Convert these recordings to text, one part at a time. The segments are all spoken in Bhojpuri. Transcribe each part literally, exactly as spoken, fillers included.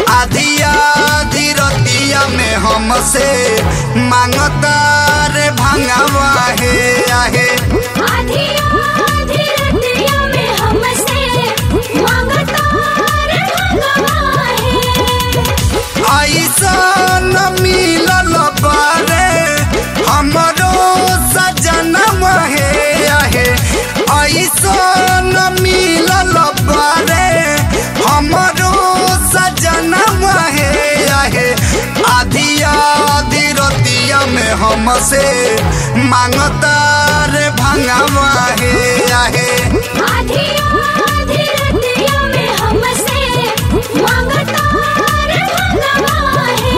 आधी आधी रतिया में हमसे मांगता रे भंगवा हे आहे। आधी आधी रतिया में हमसे मांगता रे भंगवा हे। ऐसा न मिलल बारे हमरो सजनवा हे आहे। ऐसा न मिलल बारे हमरो सजनवा हे आहे। आधी आधी रतिया में हमसे मांगता रे भंगवा हे आहे। आधी आधी रतिया में हमसे मांगता रे भंगवा हे।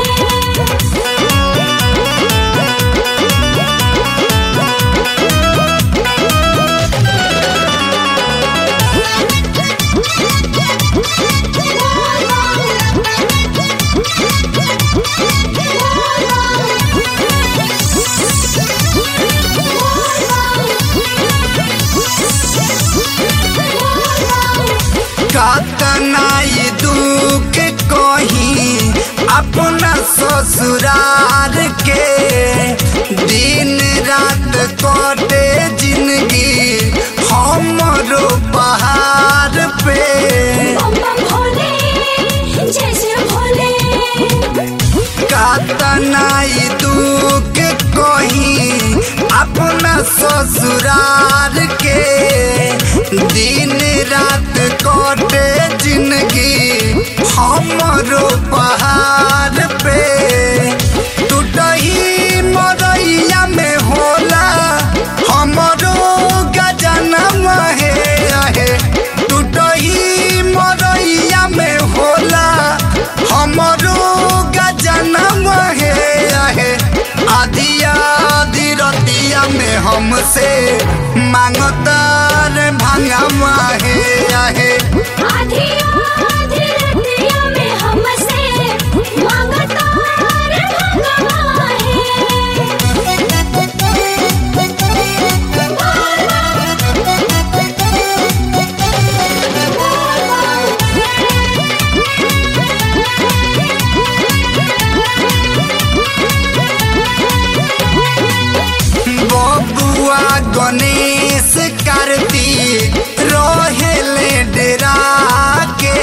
कतनाई दुख कहीं अपना ससुराल के दिन रात कटे जिंदगी हमरो पहाड़ पे। बम बम भोले जय जय भोले। कतनाई दुख कहीं अपना ससुराल के दिन रात कटे जिंदगी हमरो पहाड़ पे। टूटही मरैया में होला हमरो गजनवा हे आहे। टूटही मरैया में होला हमरो गजनवा हे आहे। आधी आधी रतिया में हमसे मांगता रे भंगवा हे आहे। आधी आधी रतिया में हमसे मांगता रे भंगवा बबुआ गणेश कार्तिक रहेले डेरा के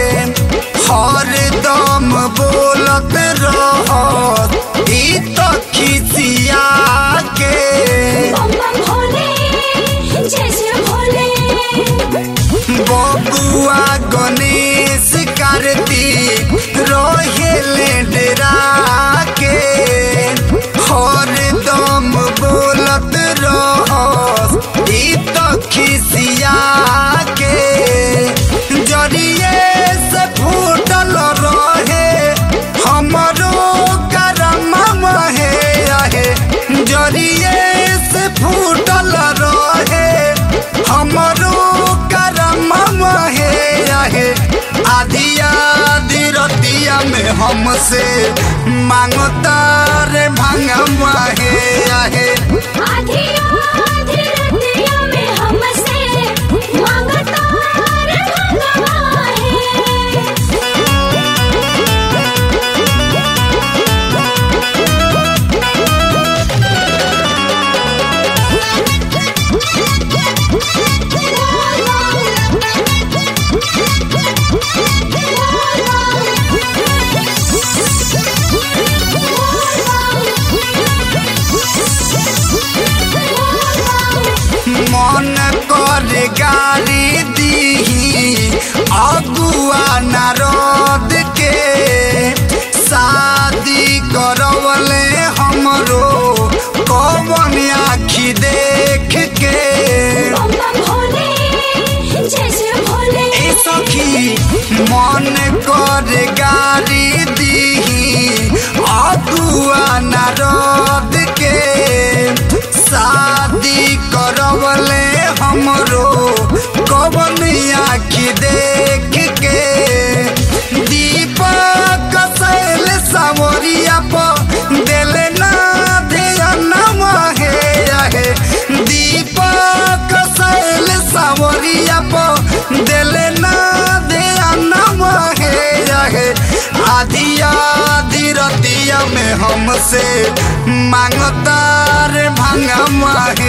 हरदम बोलत रहत ई तो खिसिया के। बम बम भोले जय जय भोले। बबुआ गणेश कार्तिक रहेले डेरा के हरदम बोलत रहत ई तो खिसिया के। जरिए से फूटल रहे हमरो करमवा हे आहे। जरिए से फूटल रहे हमरो करमवा हे आहे। आधी आधी रतिया में हमसे मांगता रे भंगवा हे आहे। आधी आधी रतिया में हमसे मांगता रे भंगवा हे। मन कर गाली दीही अगुआ नारद के शादी करवले हमरो कौन आखी देख के। बम बम भोले जय जय भोले। ए सखी मन कर गाली दीही अगुआ नारद के शादी करवले हमरो कौन आखी देख के। दीपक सैल सावरिया पर देले ना ध्यानवा हे आहे। दीपक सैल सावरिया पर देले ना ध्यानवा हे आहे। में हमसे मांगता रे भांगा माहे